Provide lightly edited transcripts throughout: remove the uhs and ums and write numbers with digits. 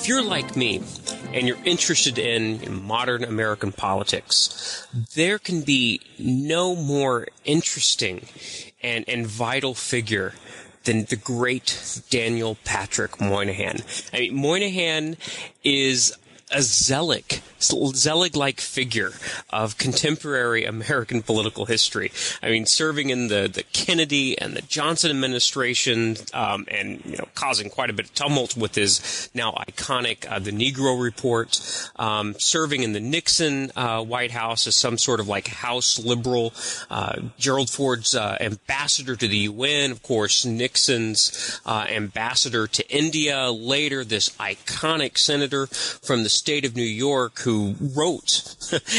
If you're like me and you're interested in modern American politics, there can be no more interesting and vital figure than the great Daniel Patrick Moynihan. I mean, Moynihan is a Zelig-like figure of contemporary American political history. I mean, serving in the Kennedy and the Johnson administration, and causing quite a bit of tumult with his now iconic The Negro Report, serving in the Nixon White House as some sort of like House liberal, Gerald Ford's ambassador to the UN, of course, Nixon's ambassador to India, later this iconic senator from the state of New York who wrote,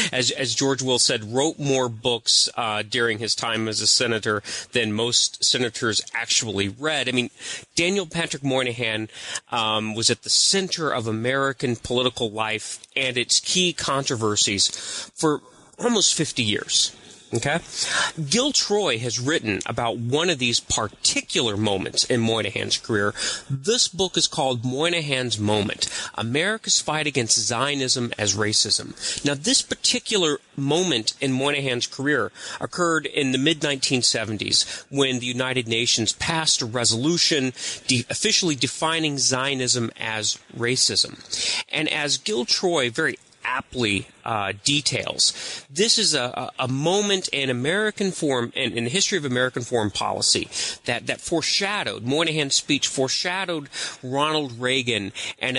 as George Will said, wrote more books during his time as a senator than most senators actually read. I mean, Daniel Patrick Moynihan was at the center of American political life and its key controversies for almost 50 years. Okay? Gil Troy has written about one of these particular moments in Moynihan's career. This book is called Moynihan's Moment, America's Fight Against Zionism as Racism. Now, this particular moment in Moynihan's career occurred in the mid-1970s when the United Nations passed a resolution officially defining Zionism as racism. And as Gil Troy very aptly details, this is a moment in American foreign and in the history of American foreign policy that foreshadowed, Moynihan's speech foreshadowed Ronald Reagan and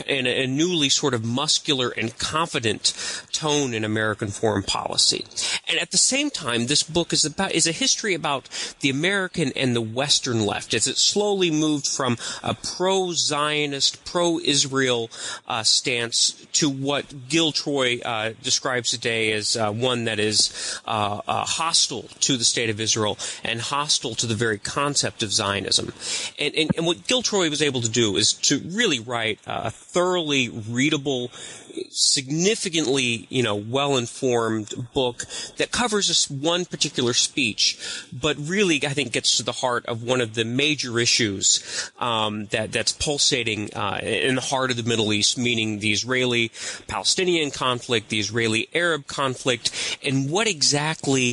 a newly sort of muscular and confident tone in American foreign policy. And at the same time, this book is a history about the American and the Western left as it slowly moved from a pro-Zionist, pro-Israel stance to what Gil Troy describes today as one that is hostile to the state of Israel and hostile to the very concept of Zionism. And what Gil Troy was able to do is to really write a thoroughly readable, significantly, well-informed book that covers this one particular speech, but really, I think, gets to the heart of one of the major issues that's pulsating in the heart of the Middle East, meaning the Israeli-Palestinian conflict, the Israeli-Arab conflict, and what exactly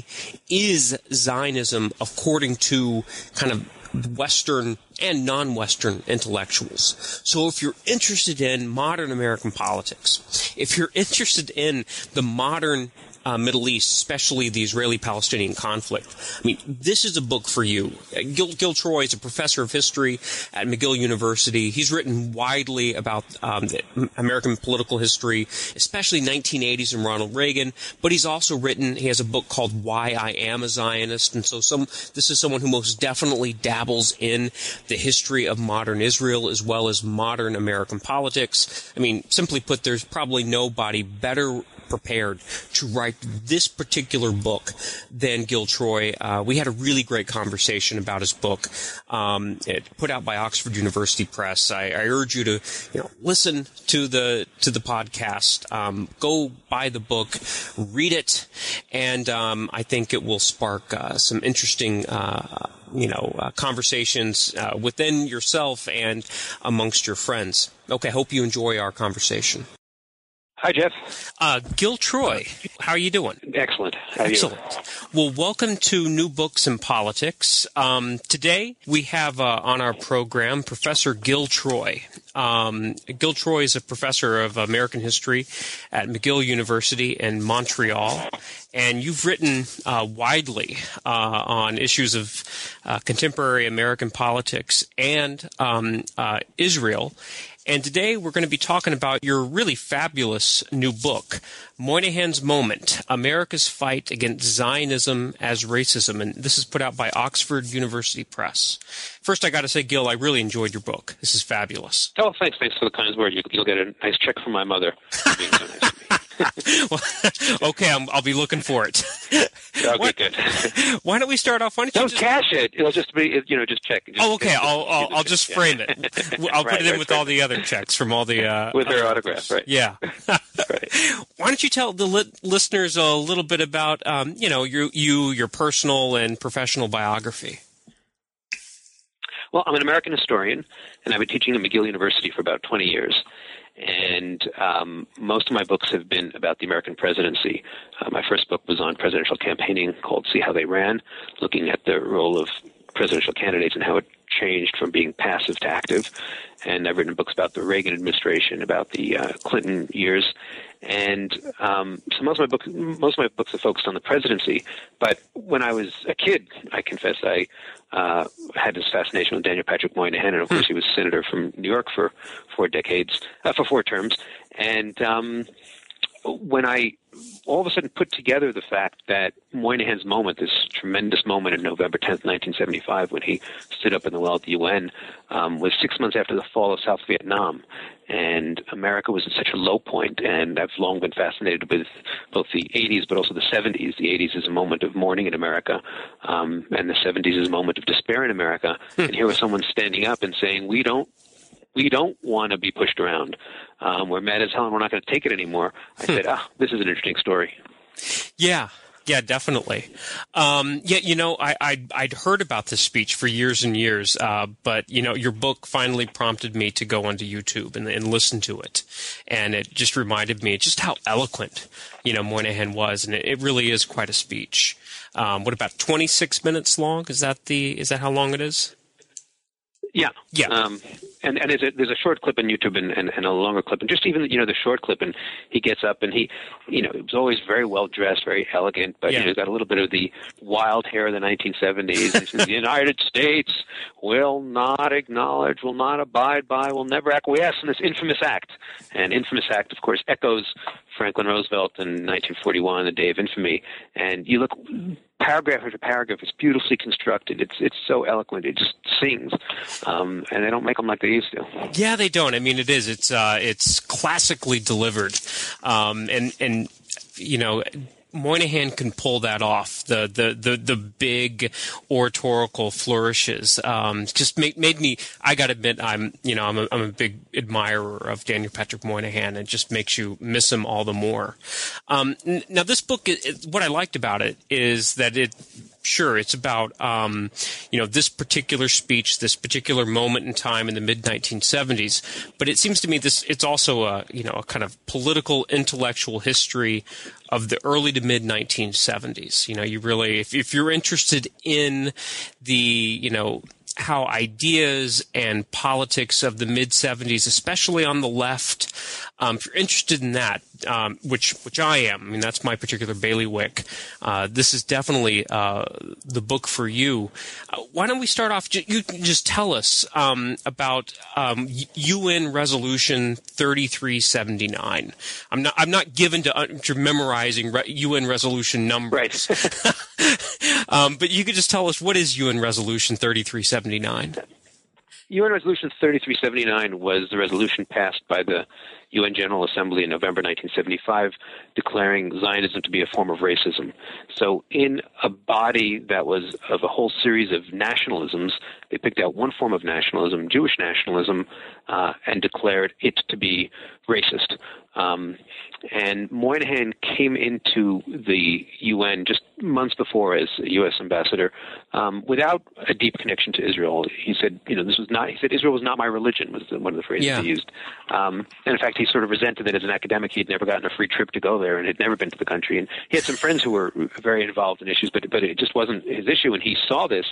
is Zionism according to kind of Western and non-Western intellectuals. So if you're interested in modern American politics, if you're interested in the modern Middle East, especially the Israeli-Palestinian conflict, I mean, this is a book for you. Gil Troy is a professor of history at McGill University. He's written widely about American political history, especially 1980s and Ronald Reagan, but he has a book called Why I Am a Zionist, and so this is someone who most definitely dabbles in the history of modern Israel as well as modern American politics. I mean, simply put, there's probably nobody better prepared to write this particular book than Gil Troy. We had a really great conversation about his book, put out by Oxford University Press. I urge you to listen to the podcast, go buy the book, read it, and I think it will spark some interesting conversations within yourself and amongst your friends. Okay, hope you enjoy our conversation. Hi, Jeff. Gil Troy, how are you doing? Excellent. How are you? Excellent. Well, welcome to New Books in Politics. Today we have on our program Professor Gil Troy. Gil Troy is a professor of American history at McGill University in Montreal, and you've written widely on issues of contemporary American politics and Israel. And today we're going to be talking about your really fabulous new book, Moynihan's Moment, America's Fight Against Zionism as Racism. And this is put out by Oxford University Press. First, I got to say, Gil, I really enjoyed your book. This is fabulous. Oh, thanks. Thanks for the kind words. You'll get a nice check from my mother for being so nice to me. Well, okay, I'll be looking for it. Okay, good. Why don't we start off? Don't cash it. It'll just be, just check. Okay. I'll just frame it. I'll put it in with all the other checks from all the with their autograph, right? Yeah. Right. Why don't you tell the listeners a little bit about your personal and professional biography? Well, I'm an American historian, and I've been teaching at McGill University for about 20 years. And most of my books have been about the American presidency. My first book was on presidential campaigning called See How They Ran, looking at the role of presidential candidates and how it changed from being passive to active. And I've written books about the Reagan administration, about the Clinton years. And so most of my books are focused on the presidency. But when I was a kid, I confess I had this fascination with Daniel Patrick Moynihan, and of course he was senator from New York for 4 terms. And when I all of a sudden put together the fact that Moynihan's moment, this tremendous moment on November 10th, 1975, when he stood up in the well at the UN, was 6 months after the fall of South Vietnam. And America was at such a low point, and I've long been fascinated with both the 80s but also the 70s. The 80s is a moment of mourning in America, and the 70s is a moment of despair in America. And here was someone standing up and saying, we don't want to be pushed around. We're mad as hell and we're not going to take it anymore. I said, this is an interesting story. Yeah, definitely. I'd heard about this speech for years and years, but, your book finally prompted me to go onto YouTube and listen to it. And it just reminded me just how eloquent, Moynihan was. And it really is quite a speech. What, about 26 minutes long? Is that how long it is? Yeah. And there's a short clip on YouTube and a longer clip, and just even the short clip, and he gets up and he was always very well dressed, very elegant, but he's got a little bit of the wild hair of the 1970s. He says, "The United States will not acknowledge, will not abide by, will never acquiesce in this infamous act." And infamous act, of course, echoes Franklin Roosevelt in 1941, the Day of Infamy. And you look paragraph after paragraph, it's beautifully constructed. It's so eloquent. It just sings. And they don't make them like they used to. Yeah, they don't. I mean, it is. It's classically delivered. And Moynihan can pull that off. The big oratorical flourishes just made me. I got to admit, I'm a big admirer of Daniel Patrick Moynihan. It just makes you miss him all the more. Now, this book, what I liked about it is that it's about this particular speech, this particular moment in time in the mid 1970s. But it seems to me it's also a kind of political intellectual history of the early to mid 1970s. You really, if you're interested in the how ideas and politics of the mid 70s, especially on the left, if you're interested in that, which I am, I mean, that's my particular bailiwick, this is definitely the book for you. Why don't we start off? You can just tell us about UN Resolution 3379. I'm not given to memorizing UN resolution numbers, right. But you could just tell us, what is UN Resolution 3379? UN Resolution 3379 was the resolution passed by the UN General Assembly in November 1975, declaring Zionism to be a form of racism. So in a body that was of a whole series of nationalisms, they picked out one form of nationalism, Jewish nationalism, and declared it to be racist. And Moynihan came into the UN just months before as a U.S. ambassador without a deep connection to Israel. He said, Israel was not my religion, was one of the phrases he used. And in fact, he sort of resented that as an academic he had never gotten a free trip to go there and had never been to the country. And he had some friends who were very involved in issues, but it just wasn't his issue. And he saw this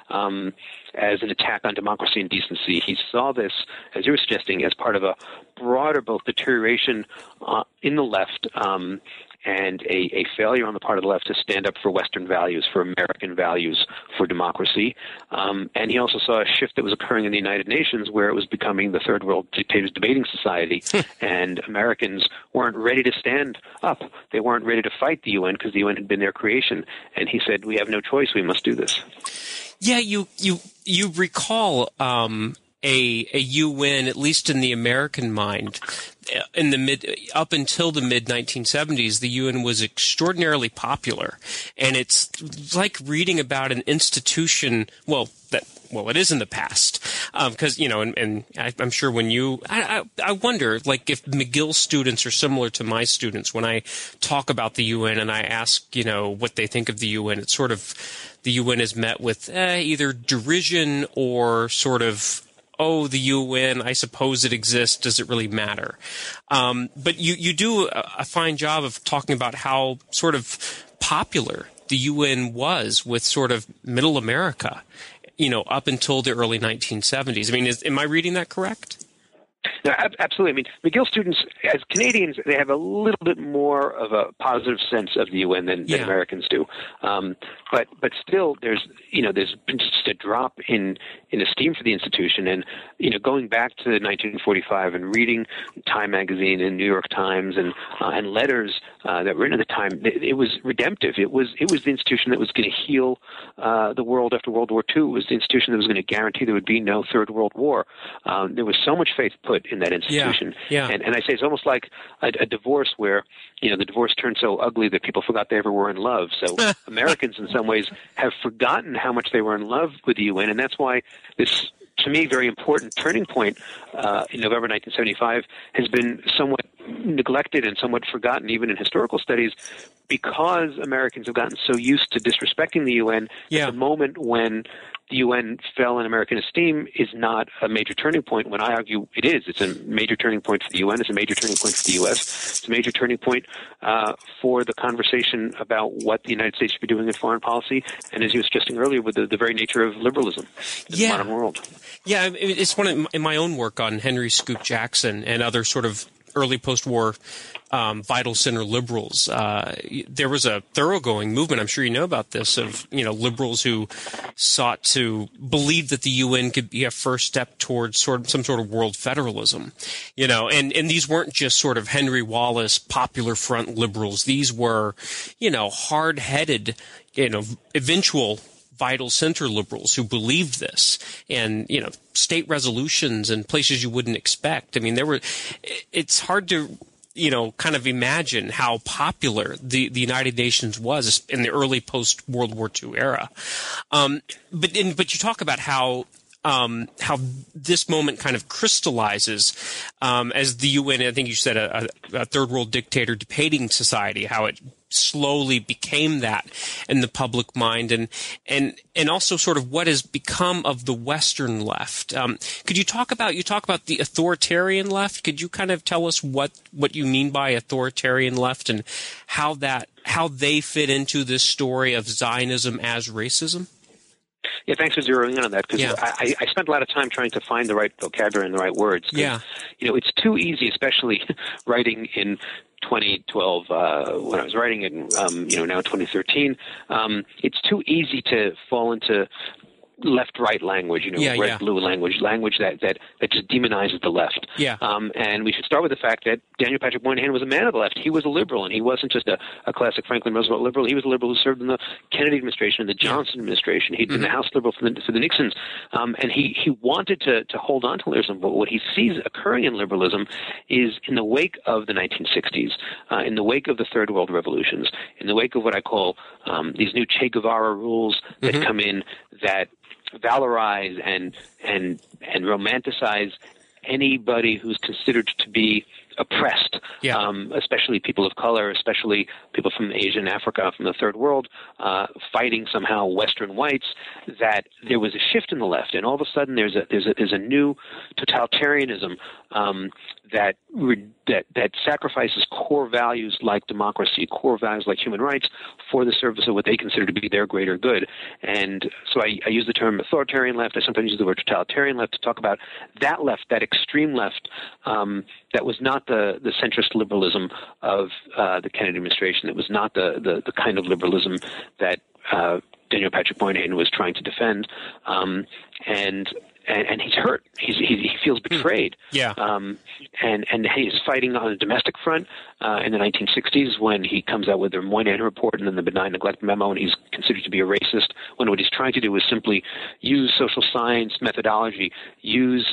as an attack on democracy and decency. He saw this, as you were suggesting, as part of a broader both deterioration in the left and a failure on the part of the left to stand up for Western values, for American values, for democracy. And he also saw a shift that was occurring in the United Nations where it was becoming the Third World Dictators Debating Society, and Americans weren't ready to stand up. They weren't ready to fight the UN because the UN had been their creation. And he said, we have no choice. We must do this. Yeah, you recall a UN, at least in the American mind, up until the mid 1970s, the UN was extraordinarily popular, and it's like reading about an institution. Well, it is in the past, because and I'm sure when I wonder, like, if McGill students are similar to my students when I talk about the UN and I ask, what they think of the UN. It's sort of the UN is met with either derision or sort of, oh, the UN, I suppose it exists. Does it really matter? But you do a fine job of talking about how sort of popular the UN was with sort of middle America, up until the early 1970s. I mean, am I reading that correct? No, absolutely. I mean, McGill students, as Canadians, they have a little bit more of a positive sense of the UN than Americans do. But still, there's been just a drop in esteem for the institution. And going back to 1945 and reading Time magazine and New York Times and letters that were written at the time, it was redemptive. It was the institution that was going to heal the world after World War II. It was the institution that was going to guarantee there would be no Third World War. There was so much faith put in that institution. Yeah. And I say it's almost like a divorce where, the divorce turned so ugly that people forgot they ever were in love. So Americans in some ways have forgotten how much they were in love with the UN, and that's why this, to me, very important turning point in November 1975 has been somewhat neglected and somewhat forgotten even in historical studies, because Americans have gotten so used to disrespecting the UN. Yeah. The moment when the UN fell in American esteem is not a major turning point, when I argue it is. It's a major turning point for the UN. It's a major turning point for the U.S. It's a major turning point for the conversation about what the United States should be doing in foreign policy, and as you were suggesting earlier, with the very nature of liberalism in the modern world. Yeah, it's one in my own work on Henry Scoop Jackson and other sort of early post-war vital center liberals. There was a thoroughgoing movement, I'm sure you know about this, of liberals who sought to believe that the UN could be a first step towards some sort of world federalism. And these weren't just sort of Henry Wallace Popular Front liberals. These were, hard-headed, eventual vital center liberals who believed this, and state resolutions and places you wouldn't expect. I mean, it's hard to kind of imagine how popular the United Nations was in the early post World War II era. But you talk about how this moment kind of crystallizes as the UN, I think you said a third world dictator debating society, how it slowly became that in the public mind, and also sort of what has become of the Western left. Could you talk about the authoritarian left? Could you kind of tell us what you mean by authoritarian left and how they fit into this story of Zionism as racism? Yeah, thanks for zeroing in on that, because I spent a lot of time trying to find the right vocabulary and the right words. Yeah. It's too easy, especially writing in 2012, when I was writing it, now 2013, it's too easy to fall into left-right language, red-blue language that just demonizes the left. Yeah. And we should start with the fact that Daniel Patrick Moynihan was a man of the left. He was a liberal, and he wasn't just a classic Franklin Roosevelt liberal. He was a liberal who served in the Kennedy administration and the Johnson administration. He'd been the House liberal for the Nixons. And he wanted to hold on to liberalism, but what he sees occurring in liberalism is in the wake of the 1960s, in the wake of the Third World Revolutions, in the wake of what I call these new Che Guevara rules that come in that valorize and romanticize anybody who's considered to be oppressed, especially people of color, especially people from Asia and Africa, from the Third World, fighting somehow Western whites. That there was a shift in the left, and all of a sudden there's a new totalitarianism that sacrifices core values like democracy, core values like human rights, for the service of what they consider to be their greater good. And so I use the term authoritarian left. I sometimes use the word totalitarian left to talk about that left, that extreme left, that was not the centrist liberalism of the Kennedy administration. It was not the kind of liberalism that Daniel Patrick Moynihan was trying to defend. And and he's hurt. He feels betrayed. Yeah. And he's fighting on the domestic front in the 1960s when he comes out with the Moynihan Report and then the Benign Neglect Memo, and he's considered to be a racist, when what he's trying to do is simply use social science methodology, use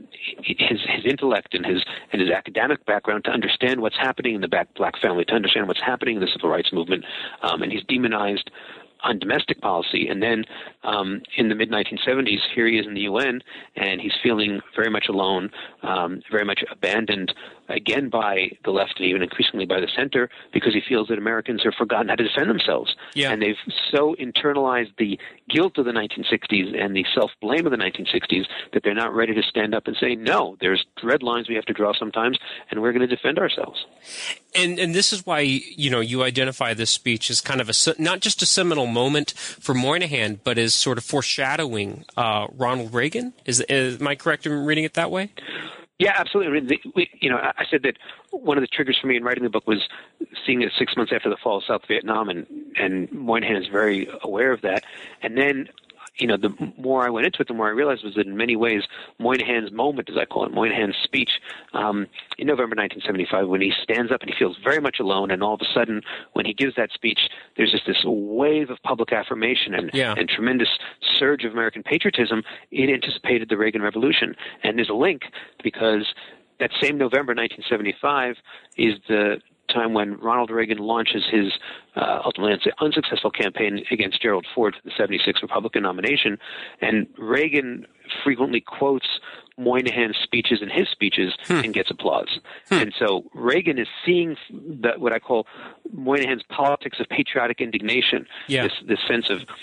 his intellect and his academic background to understand what's happening in the black family, to understand what's happening in the civil rights movement, and he's demonized on domestic policy. And then in the mid-1970s, here he is in the UN, and he's feeling very much alone, very much abandoned, again by the left and even increasingly by the center, because he feels that Americans have forgotten how to defend themselves. Yeah. And they've so internalized the guilt of the 1960s and the self-blame of the 1960s that they're not ready to stand up and say, no, there's red lines we have to draw sometimes, and we're going to defend ourselves. And this is why, you identify this speech as kind of not just a seminal moment for Moynihan, but as sort of foreshadowing Ronald Reagan. Am I correct in reading it that way? Yeah, absolutely. I mean, I said that one of the triggers for me in writing the book was seeing it 6 months after the fall of South Vietnam, and Moynihan is very aware of that. And then, the more I went into it, the more I realized was that in many ways, Moynihan's moment, as I call it, Moynihan's speech in November 1975, when he stands up and he feels very much alone, and all of a sudden, when he gives that speech, there's just this wave of public affirmation and tremendous surge of American patriotism. It anticipated the Reagan Revolution. And there's a link, because that same November 1975 is the time when Ronald Reagan launches his ultimately unsuccessful campaign against Gerald Ford for the 76 Republican nomination. And Reagan frequently quotes Moynihan's speeches in his speeches and gets applause. And so Reagan is seeing what I call Moynihan's politics of patriotic indignation, this sense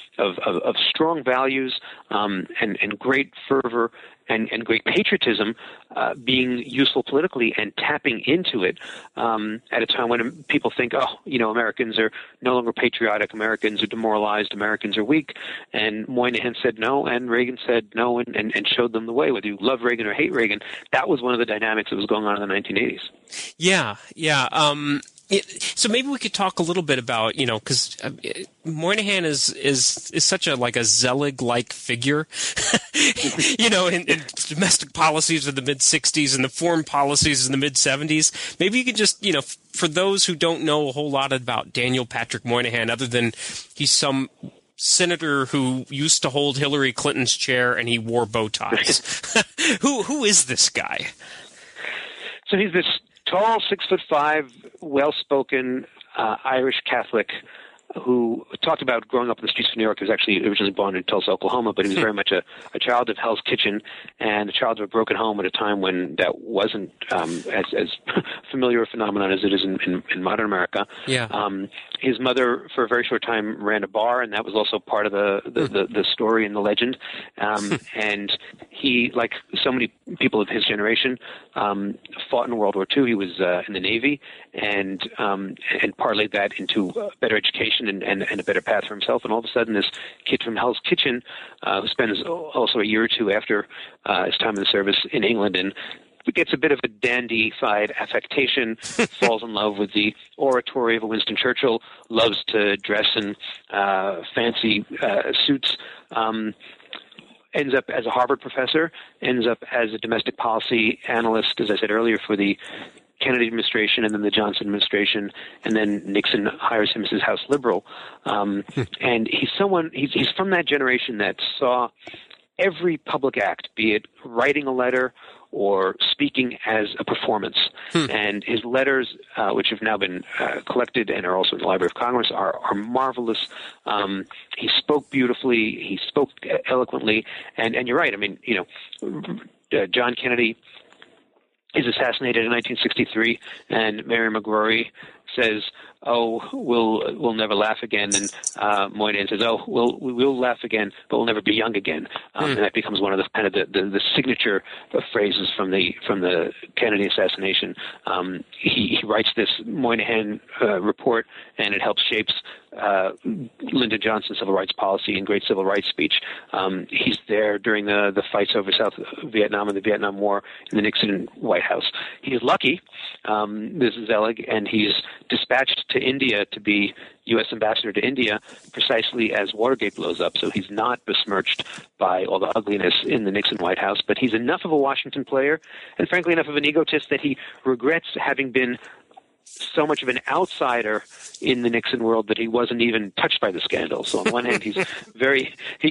of strong values and great fervor and great patriotism being useful politically, and tapping into it at a time when people think, Americans are no longer patriotic, Americans are demoralized, Americans are weak. And Moynihan said no, and Reagan said no, and showed them the way. Whether you love Reagan or hate Reagan, that was one of the dynamics that was going on in the 1980s. Yeah. So maybe we could talk a little bit about, because Moynihan is such a Zelig-like figure, in domestic policies of the mid-'60s and the foreign policies in the mid-'70s. Maybe you could just, for those who don't know a whole lot about Daniel Patrick Moynihan, other than he's some senator who used to hold Hillary Clinton's chair and he wore bow ties. Who is this guy? So he's this tall, 6'5", well-spoken Irish Catholic who talked about growing up in the streets of New York. He was actually originally born in Tulsa, Oklahoma, but he was very much a child of Hell's Kitchen and a child of a broken home at a time when that wasn't as familiar a phenomenon as it is in modern America. Yeah. His mother, for a very short time, ran a bar, and that was also part of the story and the legend. And he, like so many people of his generation, fought in World War II. He was in the Navy, and parlayed that into better education and a better path for himself. And all of a sudden, this kid from Hell's Kitchen, who spends also a year or two after his time in the service in England, and gets a bit of a dandified affectation, falls in love with the oratory of a Winston Churchill, loves to dress in fancy suits, ends up as a Harvard professor, ends up as a domestic policy analyst, as I said earlier, for the Kennedy administration and then the Johnson administration, and then Nixon hires him as his House liberal. And he's from that generation that saw every public act, be it writing a letter or speaking, as a performance. And his letters, which have now been collected and are also in the Library of Congress, are marvelous. He spoke beautifully. He spoke eloquently. And you're right. I mean, John Kennedy is assassinated in 1963, and Mary McGrory says, "Oh, we'll never laugh again," and Moynihan says, "Oh, we'll laugh again, but we'll never be young again." And that becomes one of the kind of the signature phrases from the Kennedy assassination. He writes this Moynihan report, and it helps shapes Lyndon Johnson's civil rights policy and great civil rights speech. He's there during the fights over South Vietnam and the Vietnam War in the Nixon White House. He is lucky, this is Zelig, and he's dispatched to India to be U.S. ambassador to India precisely as Watergate blows up. So he's not besmirched by all the ugliness in the Nixon White House, but he's enough of a Washington player and, frankly, enough of an egotist that he regrets having been so much of an outsider in the Nixon world that he wasn't even touched by the scandal. So on one hand, he's very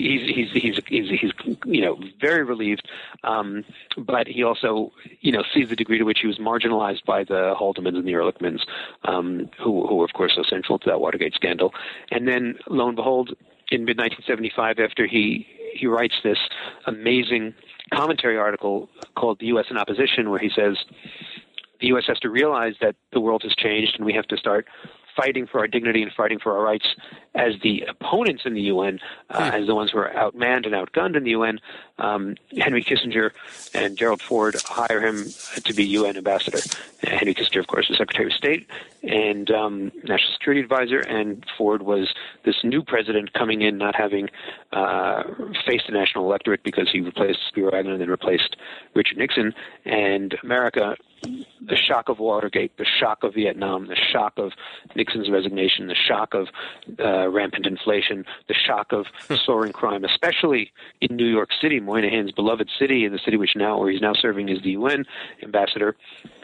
very relieved, but he also sees the degree to which he was marginalized by the Haldeman's and the Ehrlichmans, who were of course so central to that Watergate scandal. And then lo and behold, in mid 1975, after he writes this amazing commentary article called "The U.S. in Opposition," where he says, the U.S. has to realize that the world has changed and we have to start fighting for our dignity and fighting for our rights as the opponents in the UN, as the ones who are outmanned and outgunned in the UN. Henry Kissinger and Gerald Ford hire him to be UN ambassador. Henry Kissinger, of course, was Secretary of State and National Security Advisor, and Ford was this new president coming in not having faced the national electorate because he replaced Spiro Agnew and then replaced Richard Nixon. And America, the shock of Watergate, the shock of Vietnam, the shock of Nixon's resignation, the shock of rampant inflation, the shock of soaring crime, especially in New York City, Moynihan's beloved city, and the city where he's now serving as the UN ambassador,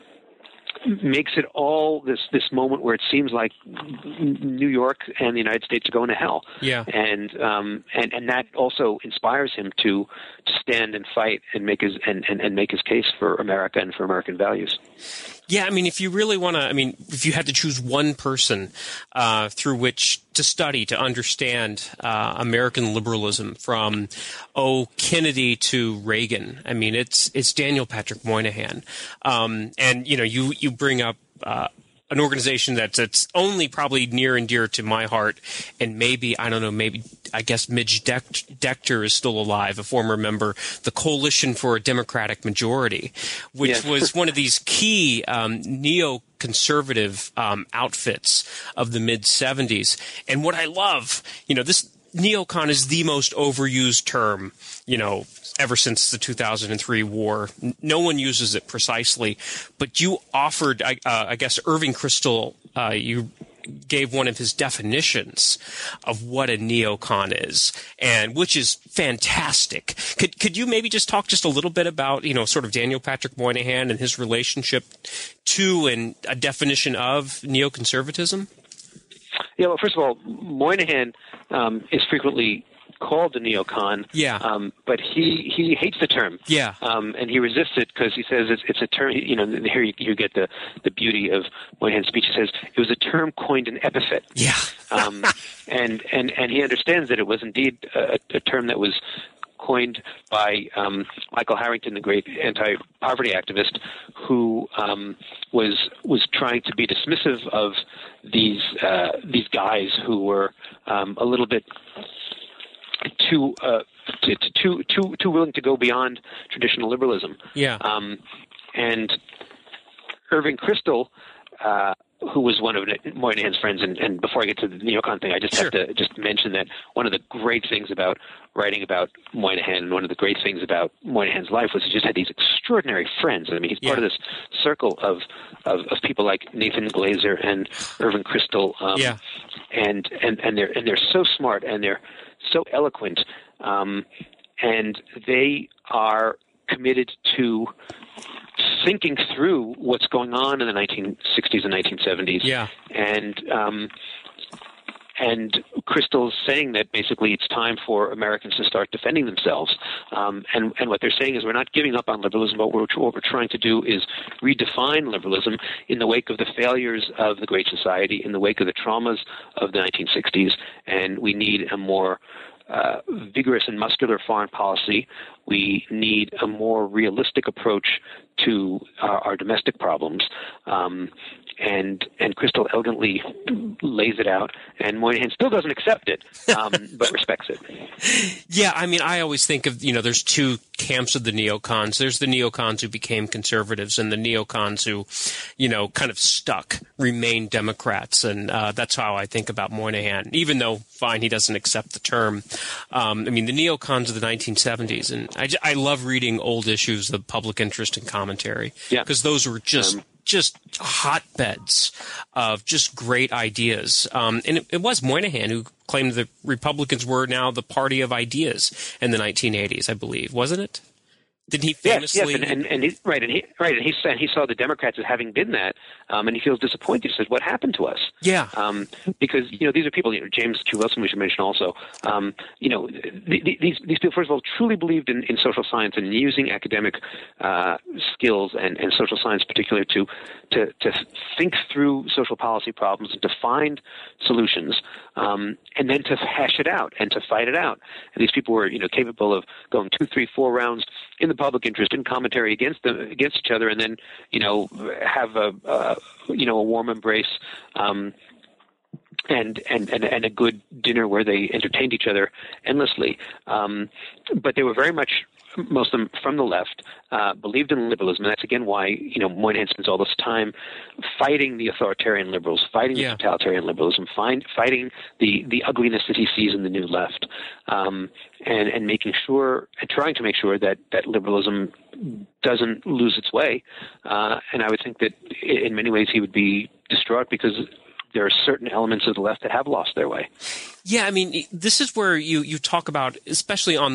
makes it all this moment where it seems like New York and the United States are going to hell. Yeah. And that also inspires him to stand and fight and make his case for America and for American values. Yeah, I mean, if you really want to, if you had to choose one person through which to study, to understand American liberalism from, Kennedy to Reagan, it's Daniel Patrick Moynihan. And, you bring up an organization that's only probably near and dear to my heart, and maybe I guess Midge Decter is still alive, a former member, the Coalition for a Democratic Majority, which was one of these key neoconservative outfits of the mid-'70s. And what I love, this neocon is the most overused term, ever since the 2003 war. No one uses it precisely, but you offered, I guess, Irving Kristol, you gave one of his definitions of what a neocon is, and which is fantastic. Could you maybe just talk just a little bit about, sort of Daniel Patrick Moynihan and his relationship to and a definition of neoconservatism? Yeah, well, first of all, Moynihan is frequently called a neocon, but he hates the term, and he resists it because he says it's a term. Here you get the beauty of Moynihan's speech. He says it was a term coined an epithet, and he understands that it was indeed a term that was coined by Michael Harrington, the great anti-poverty activist, who was trying to be dismissive of these guys who were a little bit too willing to go beyond traditional liberalism. And Irving Kristol, who was one of Moynihan's friends, and before I get to the neocon thing, I just have to just mention that one of the great things about writing about Moynihan, and one of the great things about Moynihan's life, was he just had these extraordinary friends. He's part of this circle of people like Nathan Glazer and Irving Kristol, and they're so smart and they're so eloquent, and they are committed to thinking through what's going on in the 1960s and 1970s. And Kristol's saying that basically it's time for Americans to start defending themselves. And what they're saying is we're not giving up on liberalism, but what we're trying to do is redefine liberalism in the wake of the failures of the Great Society, in the wake of the traumas of the 1960s, and we need a more vigorous and muscular foreign policy. We need a more realistic approach to our domestic problems. And Kristol elegantly lays it out, and Moynihan still doesn't accept it, but respects it. Yeah, I always think of, there's two camps of the neocons. There's the neocons who became conservatives and the neocons who, kind of remained Democrats. And that's how I think about Moynihan, even though, fine, he doesn't accept the term. The neocons of the 1970s, and I love reading old issues of Public Interest and Commentary, because those were just just hotbeds of just great ideas. And it was Moynihan who claimed the Republicans were now the party of ideas in the 1980s, I believe, wasn't it? Didn't he famously? Yes, and he saw the Democrats as having been that, and he feels disappointed. He says, "What happened to us?" Yeah, because these are people. James Q. Wilson, we should mention also. These people, first of all, truly believed in social science and using academic skills and social science, particularly to think through social policy problems and to find solutions, and then to hash it out and to fight it out. And these people were capable of going 2, 3, 4 rounds in the public interest in commentary against each other, and then have a warm embrace and a good dinner where they entertained each other endlessly. But they were very much, most of them from the left, believed in liberalism, and that's again why Moynihan spends all this time fighting the authoritarian liberals, fighting the totalitarian liberalism, fighting the ugliness that he sees in the new left, and making sure and trying to make sure that liberalism doesn't lose its way. And I would think that in many ways he would be distraught because there are certain elements of the left that have lost their way. Yeah, I mean, this is where you talk about, especially on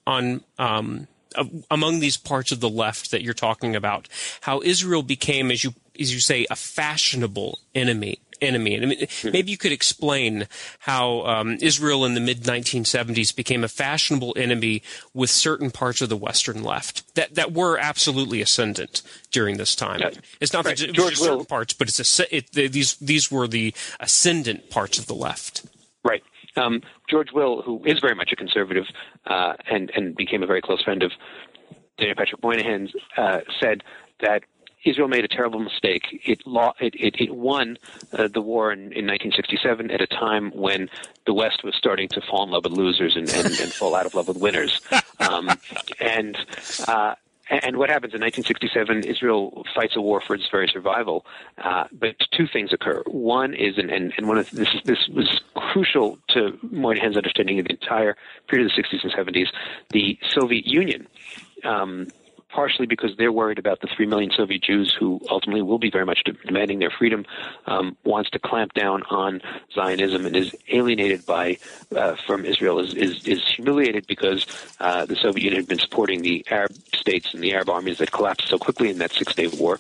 among these parts of the left that you're talking about, how Israel became, as you say, a fashionable enemy. And I mean, maybe you could explain how Israel in the mid-1970s became a fashionable enemy with certain parts of the Western left that were absolutely ascendant during this time. It's not that it was just certain parts, but these were the ascendant parts of the left. Right. George Will, who is very much a conservative and became a very close friend of Daniel Patrick Moynihan, said that Israel made a terrible mistake. It won the war in 1967 at a time when the West was starting to fall in love with losers and fall out of love with winners. And what happens in 1967? Israel fights a war for its very survival. But two things occur. One is, and one of this was crucial to Moynihan's understanding of the entire period of the 60s and 70s. The Soviet Union. Partially because they're worried about the 3 million Soviet Jews who ultimately will be very much demanding their freedom, wants to clamp down on Zionism and is alienated from Israel, is humiliated because the Soviet Union had been supporting the Arab states and the Arab armies that collapsed so quickly in that 6-day war.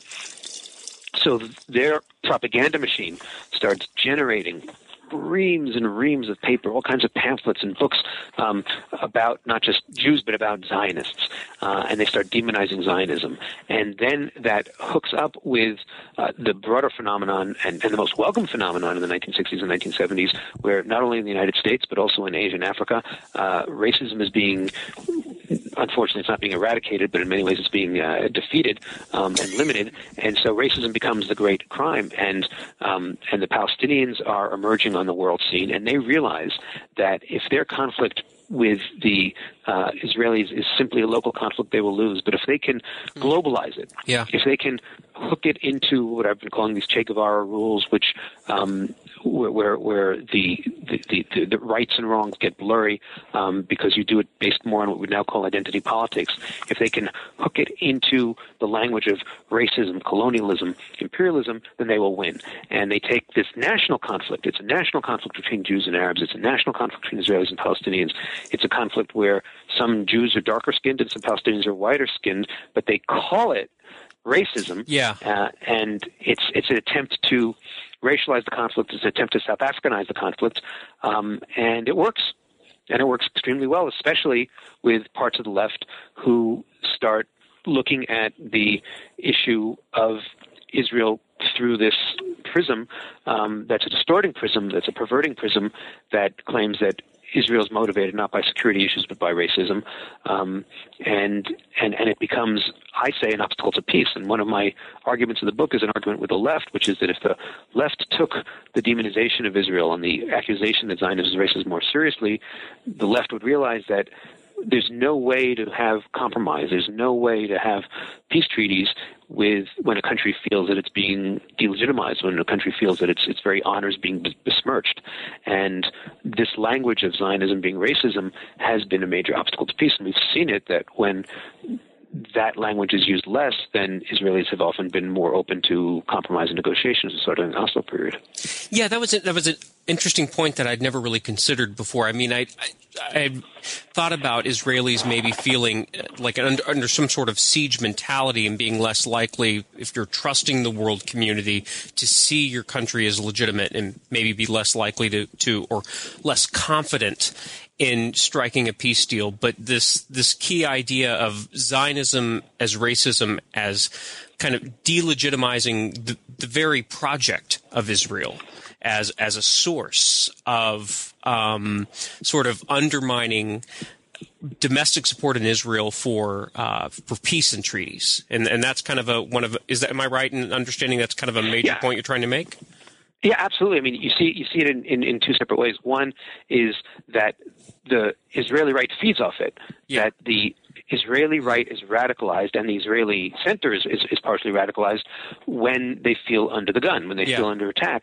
So their propaganda machine starts generating reams and reams of paper, all kinds of pamphlets and books about not just Jews but about Zionists, and they start demonizing Zionism. And then that hooks up with the broader phenomenon and the most welcome phenomenon in the 1960s and 1970s, where not only in the United States but also in Asia and Africa, racism is being, unfortunately, it's not being eradicated, but in many ways it's being defeated and limited. And so racism becomes the great crime, and the Palestinians are emerging on the world scene, and they realize that if their conflict with the Israelis is simply a local conflict, they will lose. But if they can globalize it, if they can hook it into what I've been calling these Che Guevara rules, which where the rights and wrongs get blurry because you do it based more on what we now call identity politics. If they can hook it into the language of racism, colonialism, imperialism, then they will win. And they take this national conflict. It's a national conflict between Jews and Arabs. It's a national conflict between Israelis and Palestinians. It's a conflict where some Jews are darker skinned and some Palestinians are whiter skinned, but they call it racism. And it's an attempt to racialize the conflict. It's an attempt to South Africanize the conflict, and it works. And it works extremely well, especially with parts of the left who start looking at the issue of Israel through this prism that's a distorting prism, that's a perverting prism that claims that Israel is motivated not by security issues but by racism, and it becomes, I say, an obstacle to peace. And one of my arguments in the book is an argument with the left, which is that if the left took the demonization of Israel and the accusation that Zionism is racist more seriously, the left would realize that there's no way to have compromise. There's no way to have peace treaties when a country feels that it's being delegitimized, when a country feels that its very honor is being besmirched. And this language of Zionism being racism has been a major obstacle to peace. And we've seen it that when that language is used less, then Israelis have often been more open to compromise and negotiations, sort of in the Oslo period. Yeah, that was an interesting point that I'd never really considered before. I mean, I thought about Israelis maybe feeling like under some sort of siege mentality and being less likely, if you're trusting the world community, to see your country as legitimate and maybe be less likely to or less confident in striking a peace deal. But this key idea of Zionism as racism, as kind of delegitimizing the very project of Israel as a source of sort of undermining domestic support in Israel for peace and treaties, and that's kind of am I right in understanding that's kind of a major point you're trying to make? Yeah, absolutely. I mean, you see it in two separate ways. One is that the Israeli right feeds off it, that the Israeli right is radicalized and the Israeli center is partially radicalized when they feel under the gun, when they feel under attack.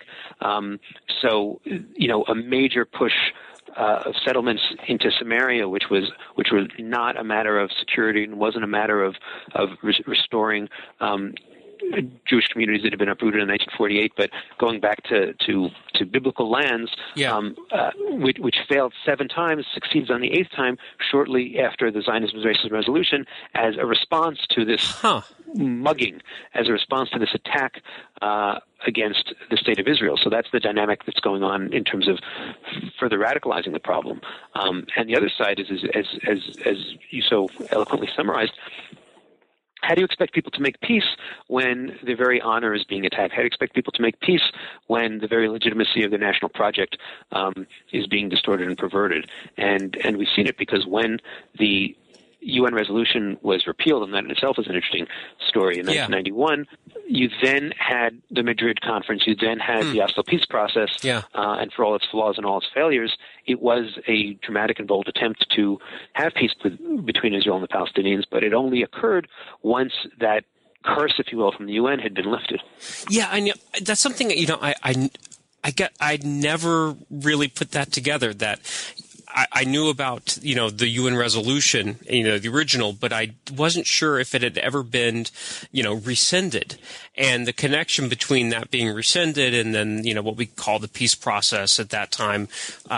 So, a major push of settlements into Samaria, which was not a matter of security and wasn't a matter of restoring Jewish communities that had been uprooted in 1948, but going back to biblical lands, which failed 7 times, succeeds on the 8th time, shortly after the Zionism Racism Resolution, as a response to this mugging, as a response to this attack against the state of Israel. So that's the dynamic that's going on in terms of further radicalizing the problem. And the other side is, as you so eloquently summarized, how do you expect people to make peace when their very honor is being attacked? How do you expect people to make peace when the very legitimacy of the national project is being distorted and perverted? And we've seen it because when the UN resolution was repealed, and that in itself is an interesting story, in 1991, you then had the Madrid conference, you then had the Oslo peace process, and for all its flaws and all its failures, it was a dramatic and bold attempt to have peace between Israel and the Palestinians, but it only occurred once that curse, if you will, from the UN had been lifted. Yeah, I know. That's something that, I'd never really put that together, that I knew about, the UN resolution, the original, but I wasn't sure if it had ever been, rescinded. And the connection between that being rescinded and then, what we call the peace process at that time,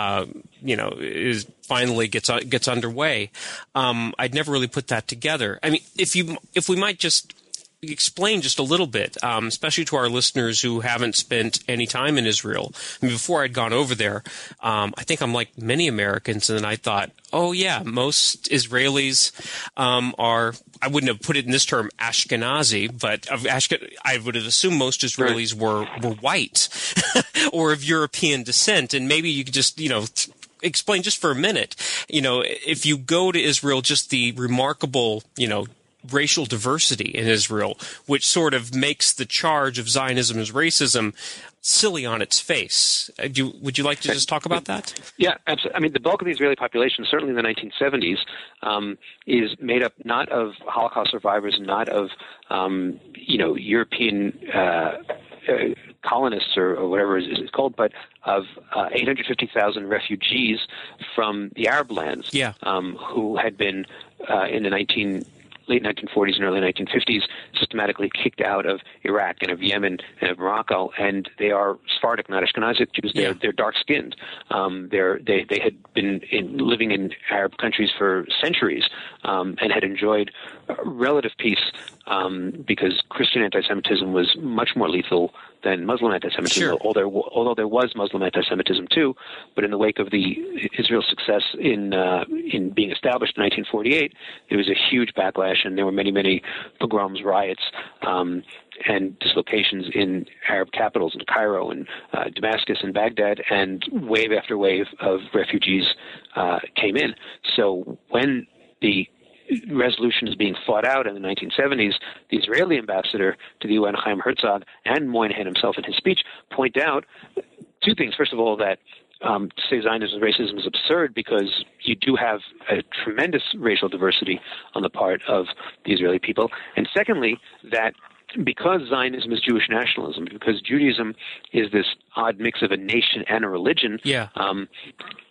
is finally gets underway. I'd never really put that together. I mean, if we might just explain just a little bit, especially to our listeners who haven't spent any time in Israel. I mean, before I'd gone over there, I think I'm like many Americans, and I thought, oh yeah, most Israelis are, I wouldn't have put it in this term, Ashkenazi, but I would have assumed most Israelis were white or of European descent, and maybe you could just, explain just for a minute, if you go to Israel, just the remarkable, racial diversity in Israel, which sort of makes the charge of Zionism as racism silly on its face. Would you like to just talk about that? Yeah, absolutely. I mean, the bulk of the Israeli population, certainly in the 1970s, is made up not of Holocaust survivors, not of, European colonists or whatever it's called, but of 850,000 refugees from the Arab lands who had been in the late 1940s and early 1950s, systematically kicked out of Iraq and of Yemen and of Morocco, and they are Sephardic, not Ashkenazic Jews. They're dark-skinned. They had been living in Arab countries for centuries and had enjoyed relative peace because Christian anti-Semitism was much more lethal than Muslim anti-Semitism, although there was Muslim anti-Semitism too. But in the wake of Israel's success in being established in 1948, there was a huge backlash, and there were many, many pogroms, riots, and dislocations in Arab capitals, in Cairo and Damascus and Baghdad, and wave after wave of refugees came in. So when the resolution is being fought out in the 1970s, the Israeli ambassador to the UN, Chaim Herzog, and Moynihan himself in his speech point out two things. First of all, that to say Zionism and racism is absurd because you do have a tremendous racial diversity on the part of the Israeli people. And secondly, that because Zionism is Jewish nationalism, because Judaism is this odd mix of a nation and a religion,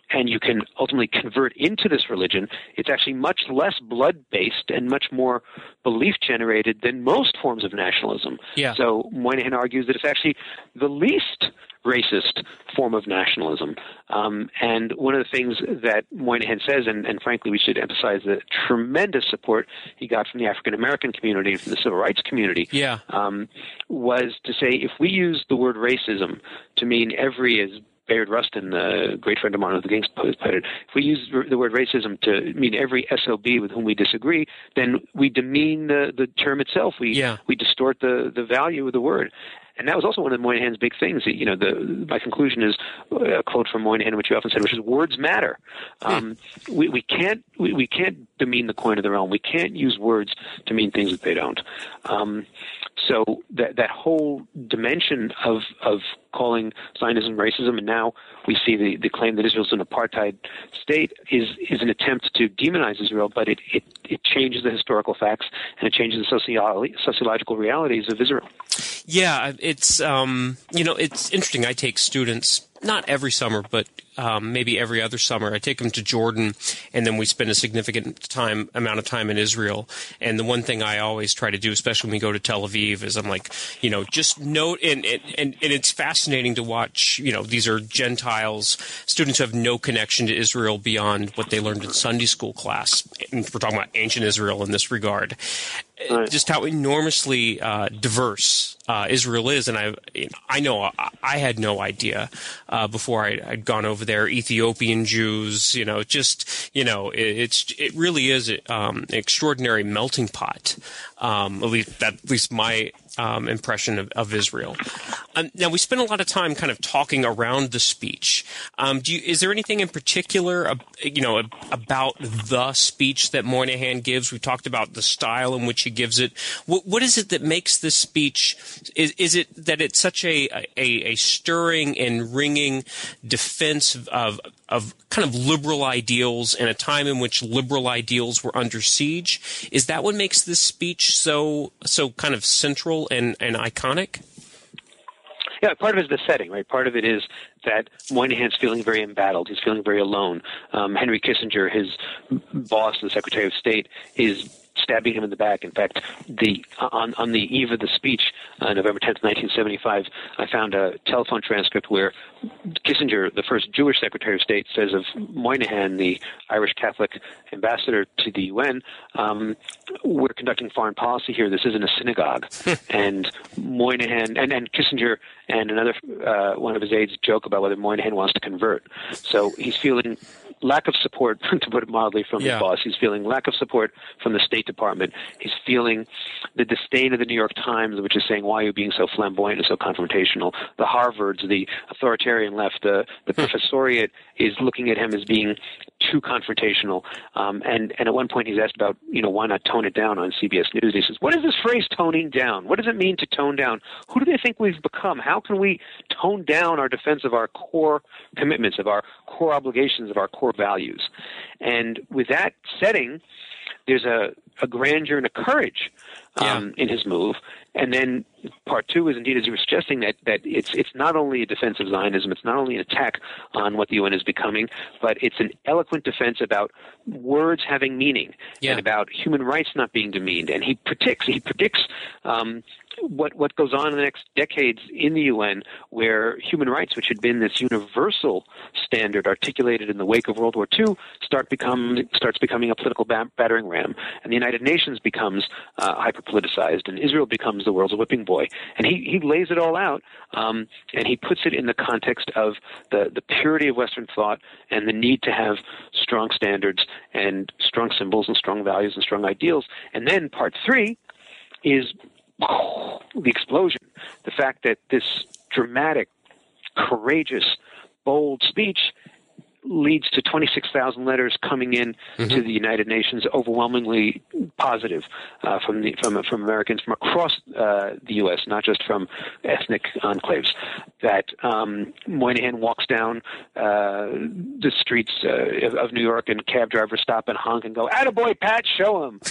and you can ultimately convert into this religion, it's actually much less blood-based and much more belief-generated than most forms of nationalism. Yeah. So Moynihan argues that it's actually the least racist form of nationalism. And one of the things that Moynihan says, and frankly we should emphasize the tremendous support he got from the African-American community and from the civil rights community, was to say if we use the word racism to mean every, as Bayard Rustin, a great friend of Martin Luther King's, put it, if we use the word racism to mean every SOB with whom we disagree, then we demean the term itself. We distort the value of the word. And that was also one of Moynihan's big things. You know, my conclusion is a quote from Moynihan, which he often said, which is "Words matter." We can't demean the coin of the realm. We can't use words to mean things that they don't. So that whole dimension of calling Zionism racism, and now we see the claim that Israel's an apartheid state is an attempt to demonize Israel, but it changes the historical facts and it changes the sociological realities of Israel. Yeah, it's it's interesting. I take students not every summer, but maybe every other summer. I take them to Jordan, and then we spend a significant amount of time in Israel. And the one thing I always try to do, especially when we go to Tel Aviv, is I'm like, just note, and it's fascinating to watch. These are Gentiles, students who have no connection to Israel beyond what they learned in Sunday school class. And we're talking about ancient Israel in this regard. Right. Just how enormously diverse Israel is, and I know I had no idea before I'd gone over there. Ethiopian Jews, it really is an extraordinary melting pot. At least my impression of Israel. Now we spent a lot of time kind of talking around the speech. Is there anything in particular, about the speech that Moynihan gives? We talked about the style in which he gives it. What is it that makes this speech? Is it that it's such a stirring and ringing defense of kind of liberal ideals in a time in which liberal ideals were under siege? Is that what makes this speech so kind of central and iconic? Yeah, part of it is the setting, right? Part of it is that Moynihan's feeling very embattled. He's feeling very alone. Henry Kissinger, his boss, the Secretary of State, is stabbing him in the back. In fact, on the eve of the speech, November 10th, 1975, I found a telephone transcript where Kissinger, the first Jewish Secretary of State, says of Moynihan, the Irish Catholic ambassador to the UN, we're conducting foreign policy here. This isn't a synagogue. And Moynihan and Kissinger and another one of his aides joke about whether Moynihan wants to convert. So he's feeling lack of support, to put it mildly, from his boss. He's feeling lack of support from the State Department. He's feeling the disdain of the New York Times, which is saying, why are you being so flamboyant and so confrontational? The Harvards, the authoritarian left, the professoriate is looking at him as being too confrontational. And at one point he's asked about, why not tone it down on CBS News? He says, what is this phrase, toning down? What does it mean to tone down? Who do they think we've become? How can we tone down our defense of our core commitments, of our core obligations, of our core values? And with that setting, there's a grandeur and a courage in his move. And then part two is indeed, as you were suggesting, that it's not only a defense of Zionism, it's not only an attack on what the UN is becoming, but it's an eloquent defense about words having meaning and about human rights not being demeaned. And he predicts what goes on in the next decades in the UN, where human rights, which had been this universal standard articulated in the wake of World War II, starts becoming a political battering ram, and the United Nations becomes hyper-politicized, and Israel becomes the world's whipping boy. And he lays it all out, and he puts it in the context of the purity of Western thought and the need to have strong standards and strong symbols and strong values and strong ideals. And then part three is the explosion, the fact that this dramatic, courageous, bold speech leads to 26,000 letters coming in to the United Nations, overwhelmingly positive from Americans from across the U.S., not just from ethnic enclaves. That Moynihan walks down the streets of New York, and cab drivers stop and honk and go, "Attaboy, Pat, show him."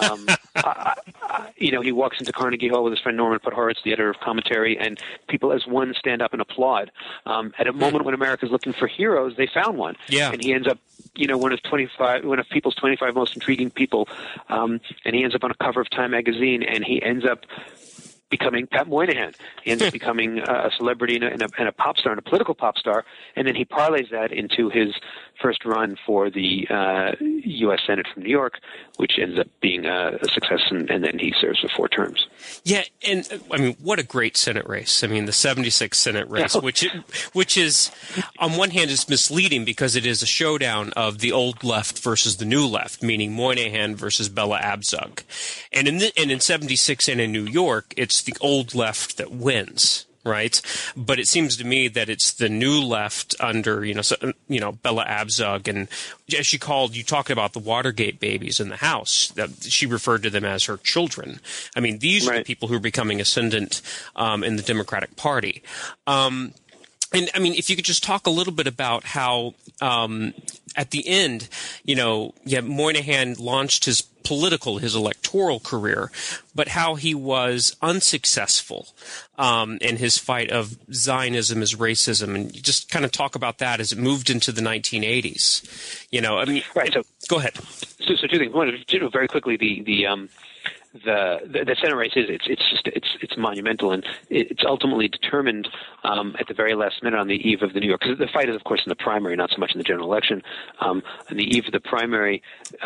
He walks into Carnegie Hall with his friend Norman Podhoretz, the editor of Commentary, and people as one stand up and applaud. At a moment when America's looking for heroes, they found one. on. Yeah. And he ends up, one of people's 25 most intriguing people, and he ends up on a cover of Time magazine, and he ends up becoming Pat Moynihan. He ends up becoming a celebrity and a pop star, and a political pop star, and then he parlays that into his first run for the U.S. Senate from New York, which ends up being a success, and then he serves for 4 terms. Yeah, and I mean, what a great Senate race. I mean, the 76th Senate race, which is, on one hand, is misleading because it is a showdown of the old left versus the new left, meaning Moynihan versus Bella Abzug. And in 76 and in New York, it's the old left that wins. Right, but it seems to me that it's the new left under Bella Abzug, and as you talked about the Watergate babies in the House. She referred to them as her children. I mean, these are the people who are becoming ascendant in the Democratic Party. And I mean, if you could just talk a little bit about how at the end, Moynihan launched his electoral career, but how he was unsuccessful in his fight of Zionism as racism, and you just kind of talk about that as it moved into the 1980s. Right. So go ahead. So 2 things. One, very quickly, the Senate race it's monumental, and it's ultimately determined at the very last minute on the eve of the New York. Because the fight is, of course, in the primary, not so much in the general election. On the eve of the primary,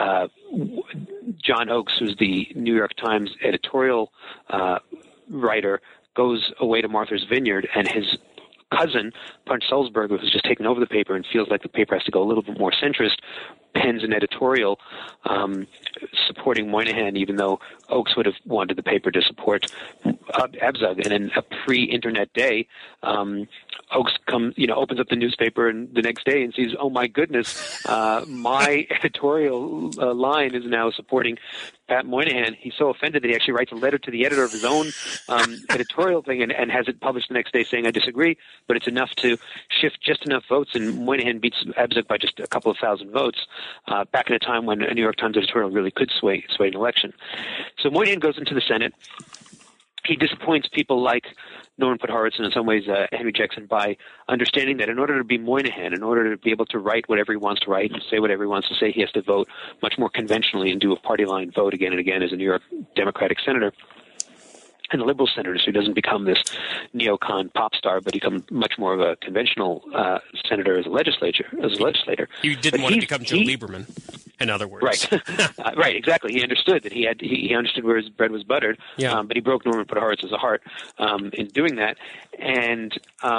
John Oakes, who's the New York Times editorial writer, goes away to Martha's Vineyard, and his cousin, Punch Sulzberger, who's just taken over the paper and feels like the paper has to go a little bit more centrist, pens an editorial supporting Moynihan, even though Oakes would have wanted the paper to support Abzug. And in a pre-internet day, Oakes opens up the newspaper and the next day and sees, oh my goodness, my editorial line is now supporting Pat Moynihan. He's so offended that he actually writes a letter to the editor of his own editorial thing and has it published the next day saying, I disagree, but it's enough to shift just enough votes, and Moynihan beats Abzug by just a couple of thousand votes, back in a time when a New York Times editorial really could sway an election. So Moynihan goes into the Senate. He disappoints people like Norman Podhoretz and in some ways Henry Jackson by understanding that in order to be Moynihan, in order to be able to write whatever he wants to write and say whatever he wants to say, he has to vote much more conventionally and do a party line vote again and again as a New York Democratic senator. And the liberal senators, who doesn't become this neocon pop star, but become much more of a conventional senator as a legislator. He didn't want to become Joe Lieberman, in other words. Right, right, exactly. He understood that he understood where his bread was buttered, but he broke Norman Podhoretz's heart in doing that. And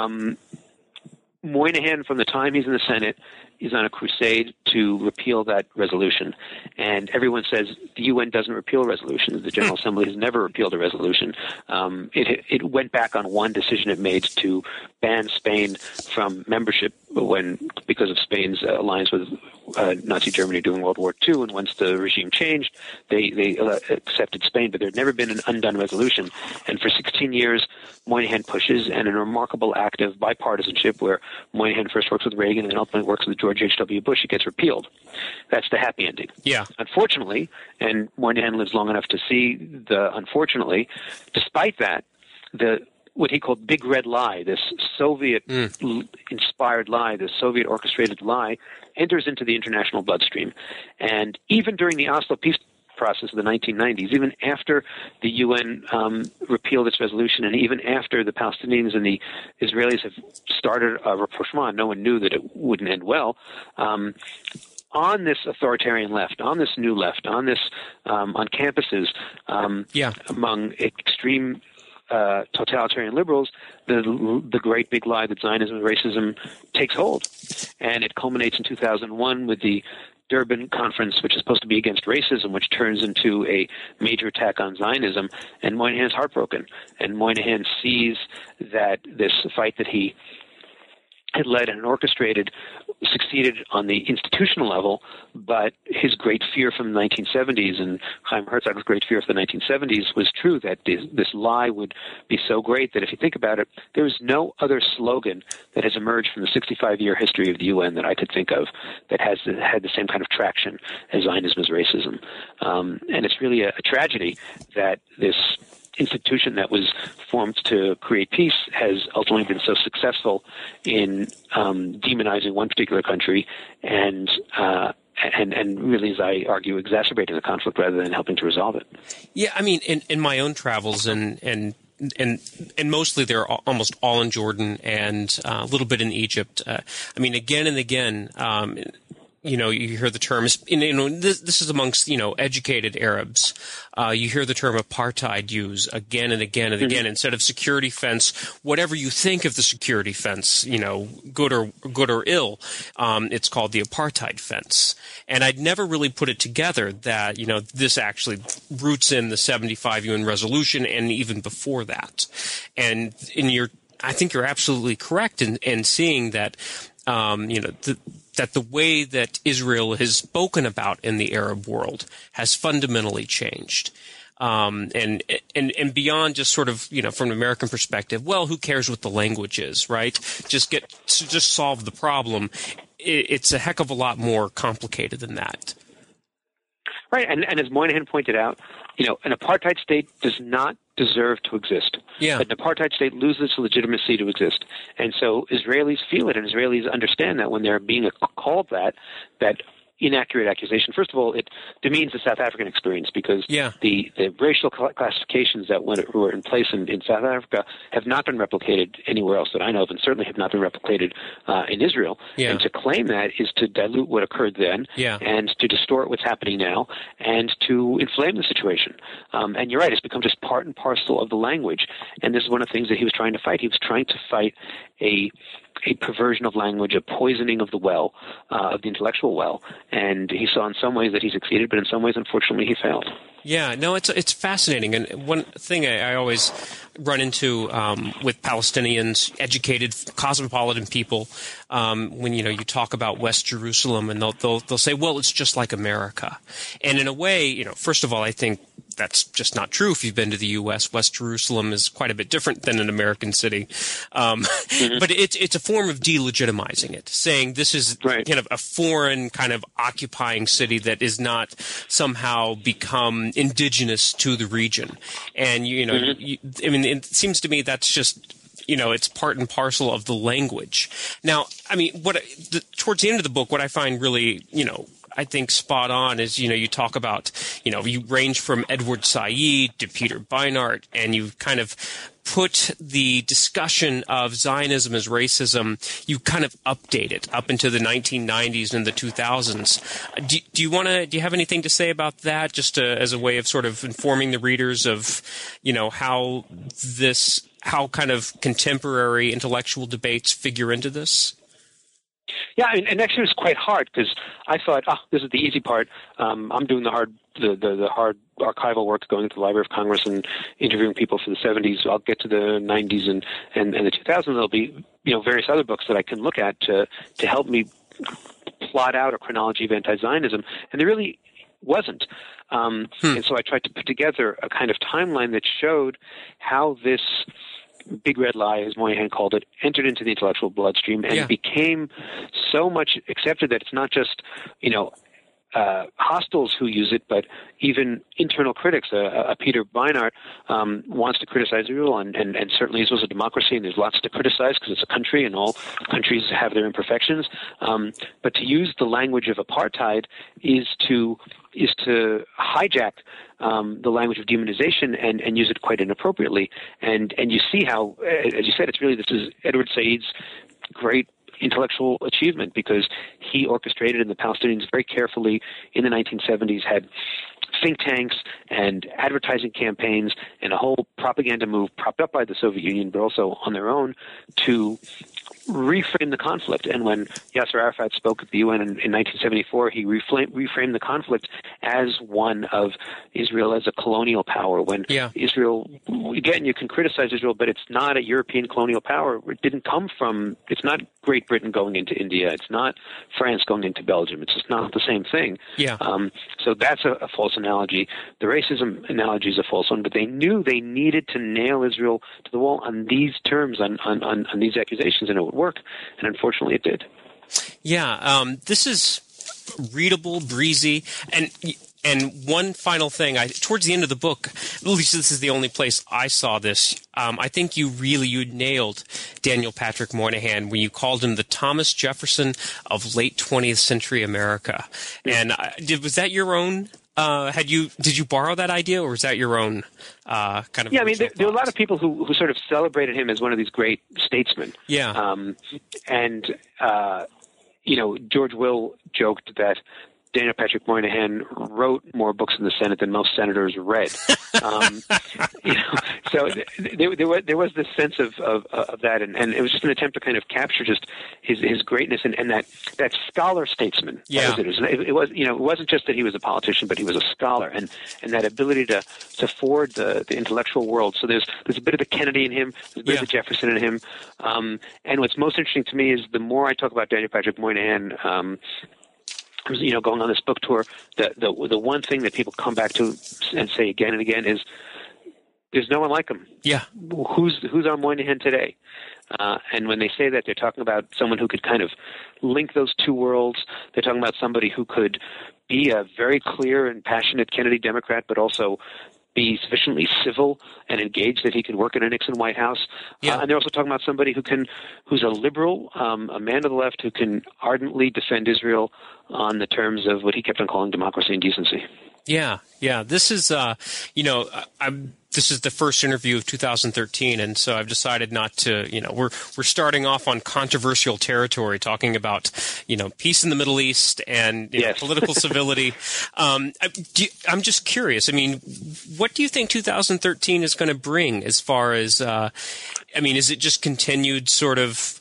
Moynihan, from the time he's in the Senate, is on a crusade to repeal that resolution. And everyone says the UN doesn't repeal resolutions. The General Assembly has never repealed a resolution. It went back on one decision it made to ban Spain from membership because of Spain's alliance with Nazi Germany during World War II. And once the regime changed, they accepted Spain. But there had never been an undone resolution. And for 16 years, Moynihan pushes, and in a remarkable act of bipartisanship where Moynihan first works with Reagan and then ultimately works with George H.W. Bush, it gets repealed. That's the happy ending. Yeah. Unfortunately, and Moynihan lives long enough to see unfortunately, despite that, what he called Big Red Lie, this Soviet-inspired lie, this Soviet-orchestrated lie, enters into the international bloodstream. And even during the Oslo peace process of the 1990s, even after the UN repealed its resolution, and even after the Palestinians and the Israelis have started a rapprochement, no one knew that it wouldn't end well. On this authoritarian left, on this new left, on campuses, among extreme totalitarian liberals, the great big lie that Zionism and racism takes hold. And it culminates in 2001 with the Durban Conference, which is supposed to be against racism, which turns into a major attack on Zionism. And Moynihan's heartbroken. And Moynihan sees that this fight that he had led and orchestrated succeeded on the institutional level, but his great fear from the 1970s and Chaim Herzog's great fear of the 1970s was true, that this lie would be so great that if you think about it, there is no other slogan that has emerged from the 65-year history of the UN that I could think of that has had the same kind of traction as Zionism as racism. And it's really a tragedy that this institution that was formed to create peace has ultimately been so successful in demonizing one particular country and really, as I argue, exacerbating the conflict rather than helping to resolve it. Yeah, I mean, in my own travels and mostly they're almost all in Jordan and a little bit in Egypt. I mean, again and again, you hear the term. This is amongst educated Arabs. You hear the term apartheid used again and again and again. Instead of security fence, whatever you think of the security fence, good or ill, it's called the apartheid fence. And I'd never really put it together that this actually roots in the 75 UN resolution and even before that. And I think you're absolutely correct in seeing that. That the way that Israel is spoken about in the Arab world has fundamentally changed. And beyond just sort of, from an American perspective, well, who cares what the language is, right? Just solve the problem. It's a heck of a lot more complicated than that. Right. And as Moynihan pointed out, an apartheid state does not deserve to exist. Yeah. An apartheid state loses its legitimacy to exist. And so Israelis feel it, and Israelis understand that when they're being called that inaccurate accusation. First of all, it demeans the South African experience because the racial classifications that were in place in South Africa have not been replicated anywhere else that I know of, and certainly have not been replicated in Israel. Yeah. And to claim that is to dilute what occurred then and to distort what's happening now and to inflame the situation. And you're right, it's become just part and parcel of the language. And this is one of the things that he was trying to fight. He was trying to fight a perversion of language, a poisoning of the well, of the intellectual well. And he saw in some ways that he succeeded, but in some ways, unfortunately, he failed. Yeah, no, it's fascinating. And one thing I always run into with Palestinians, educated, cosmopolitan people, when you talk about West Jerusalem, and they'll say, well, it's just like America. And in a way, first of all, I think that's just not true. If you've been to the U.S., West Jerusalem is quite a bit different than an American city. But it's a form of delegitimizing it, saying this is kind of a foreign kind of occupying city that is not somehow become indigenous to the region. And, I mean, it seems to me that's just it's part and parcel of the language. Now, I mean, towards the end of the book, what I find really, I think spot on is, you talk about, you range from Edward Said to Peter Beinart, and you kind of put the discussion of Zionism as racism, you kind of update it up into the 1990s and the 2000s. Do you have anything to say about that, just as a way of sort of informing the readers of, how kind of contemporary intellectual debates figure into this? Yeah, and actually it was quite hard because I thought, this is the easy part. I'm doing the hard archival work, going to the Library of Congress and interviewing people for the 70s. I'll get to the 90s and the 2000s. There'll be various other books that I can look at to help me plot out a chronology of anti-Zionism, and there really wasn't. And so I tried to put together a kind of timeline that showed how this big red lie, as Moynihan called it, entered into the intellectual bloodstream and became so much accepted that it's not just, hostiles who use it, but even internal critics. Peter Beinart wants to criticize Israel, and certainly Israel's a democracy, and there's lots to criticize because it's a country, and all countries have their imperfections. But to use the language of apartheid is to hijack the language of demonization and use it quite inappropriately. And you see how, as you said, this is Edward Said's great intellectual achievement, because he orchestrated, and the Palestinians very carefully in the 1970s had think tanks and advertising campaigns and a whole propaganda move propped up by the Soviet Union, but also on their own, to reframe the conflict. And when Yasser Arafat spoke at the UN in 1974, he reframed the conflict as one of Israel as a colonial power. When Israel, again, you can criticize Israel, but it's not a European colonial power. It's not Great Britain going into India. It's not France going into Belgium. It's just not the same thing. So that's a false analogy. The racism analogy is a false one, but they knew they needed to nail Israel to the wall on these terms, on these accusations, and it would work. And unfortunately it did. This is readable, breezy, and And one final thing, towards the end of the book, at least this is the only place I saw this, I think you nailed Daniel Patrick Moynihan when you called him the Thomas Jefferson of late 20th century America. And was that your own? Did you borrow that idea, or was that your own kind of? Yeah, I mean, there were a lot of people who sort of celebrated him as one of these great statesmen. Yeah. George Will joked that Daniel Patrick Moynihan wrote more books in the Senate than most senators read. So there was this sense of that, and it was just an attempt to kind of capture just his greatness and that scholar statesman. Yeah. It wasn't just that he was a politician, but he was a scholar, and that ability to forward the intellectual world. So there's a bit of the Kennedy in him, there's a bit of the Jefferson in him, and what's most interesting to me is the more I talk about Daniel Patrick Moynihan. Going on this book tour, the one thing that people come back to and say again and again is, there's no one like him. Yeah. Who's our Moynihan today? And when they say that, they're talking about someone who could kind of link those two worlds. They're talking about somebody who could be a very clear and passionate Kennedy Democrat, but also be sufficiently civil and engaged that he could work in a Nixon White House. Yeah. And they're also talking about somebody who's a liberal, a man of the left who can ardently defend Israel on the terms of what he kept on calling democracy and decency. Yeah. This is, this is the first interview of 2013, and so I've decided not to. We're starting off on controversial territory, talking about peace in the Middle East and yes. Political civility. I'm just curious. I mean, what do you think 2013 is going to bring as far as? Is it just continued sort of?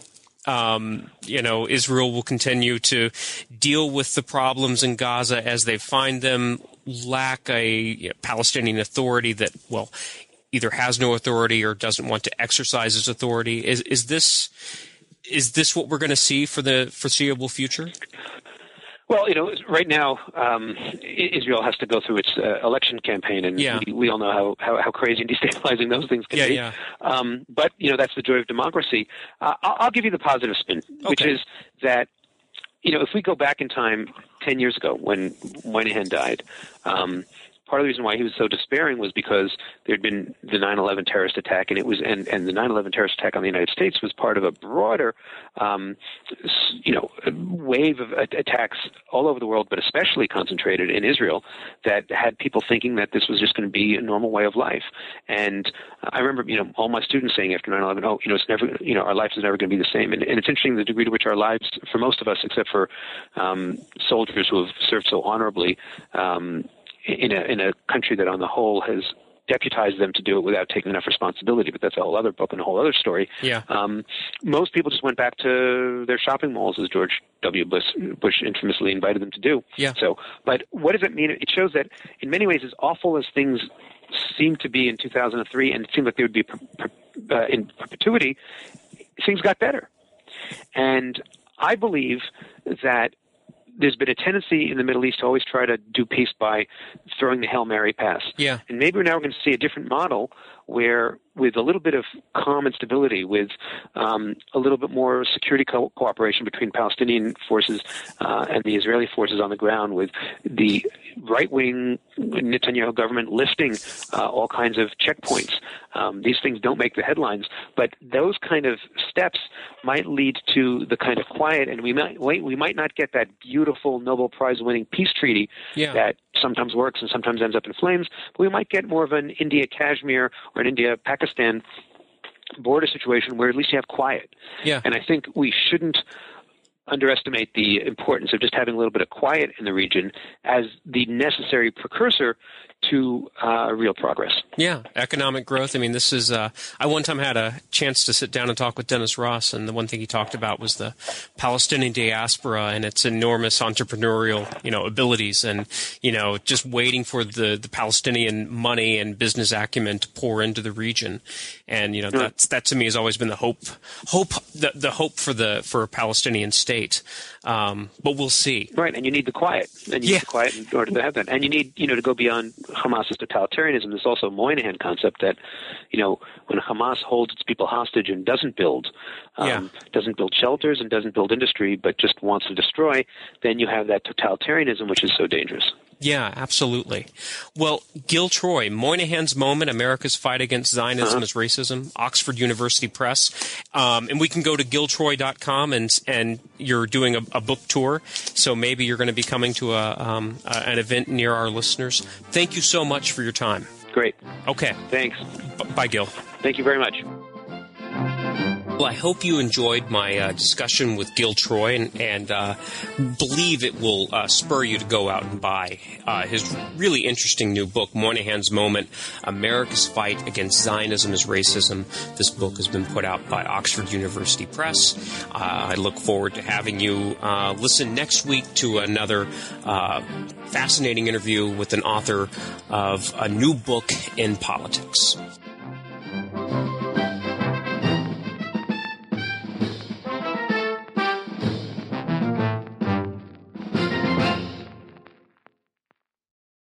Israel will continue to deal with the problems in Gaza as they find them, lack a Palestinian authority that, either has no authority or doesn't want to exercise its authority. Is this what we're going to see for the foreseeable future? Well, right now, Israel has to go through its election campaign, and we all know how crazy and destabilizing those things can be. Yeah. But, that's the joy of democracy. I'll give you the positive spin, which is that, if we go back in time 10 years ago when Moynihan died, part of the reason why he was so despairing was because there had been the 9/11 terrorist attack, and the 9/11 terrorist attack on the United States was part of a broader, wave of attacks all over the world, but especially concentrated in Israel, that had people thinking that this was just going to be a normal way of life. And I remember, all my students saying after 9/11, it's never, our life is never going to be the same. And it's interesting the degree to which our lives, for most of us, except for soldiers who have served so honorably, in a country that on the whole has deputized them to do it without taking enough responsibility, but that's a whole other book and a whole other story. Yeah. Most people just went back to their shopping malls, as George W. Bush infamously invited them to do. Yeah. So, but what does it mean? It shows that in many ways, as awful as things seemed to be in 2003, and it seemed like they would be in perpetuity, things got better. And I believe that there's been a tendency in the Middle East to always try to do peace by throwing the Hail Mary pass. Yeah. And maybe now we're going to see a different model where, with a little bit of calm and stability, with a little bit more security cooperation between Palestinian forces and the Israeli forces on the ground, with the right-wing Netanyahu government lifting all kinds of checkpoints. These things don't make the headlines, but those kind of steps might lead to the kind of quiet, and we might not get that beautiful Nobel Prize-winning peace treaty that sometimes works and sometimes ends up in flames, but we might get more of an India-Kashmir or an India-Pakistan border situation where at least you have quiet. Yeah. And I think we shouldn't underestimate the importance of just having a little bit of quiet in the region as the necessary precursor to real progress. Yeah, economic growth. I mean, this is I one time had a chance to sit down and talk with Dennis Ross, and the one thing he talked about was the Palestinian diaspora and its enormous entrepreneurial, abilities, and just waiting for the Palestinian money and business acumen to pour into the region. And that to me has always been the hope for a Palestinian state. But we'll see. Right, and you need the quiet. And you need the quiet in order to have that. And you need, to go beyond Hamas's totalitarianism. There's also a Moynihan concept that, when Hamas holds its people hostage and doesn't build shelters and doesn't build industry, but just wants to destroy, then you have that totalitarianism, which is so dangerous. Yeah, absolutely. Well, Gil Troy, Moynihan's Moment, America's Fight Against Zionism as Racism, Oxford University Press. And we can go to giltroy.com, and you're doing a book tour, so maybe you're going to be coming to an event near our listeners. Thank you so much for your time. Great. Okay. Thanks. Bye, Gil. Thank you very much. Well, I hope you enjoyed my discussion with Gil Troy, and believe it will spur you to go out and buy his really interesting new book, Moynihan's Moment, America's Fight Against Zionism as Racism. This book has been put out by Oxford University Press. I look forward to having you listen next week to another fascinating interview with an author of a new book in politics.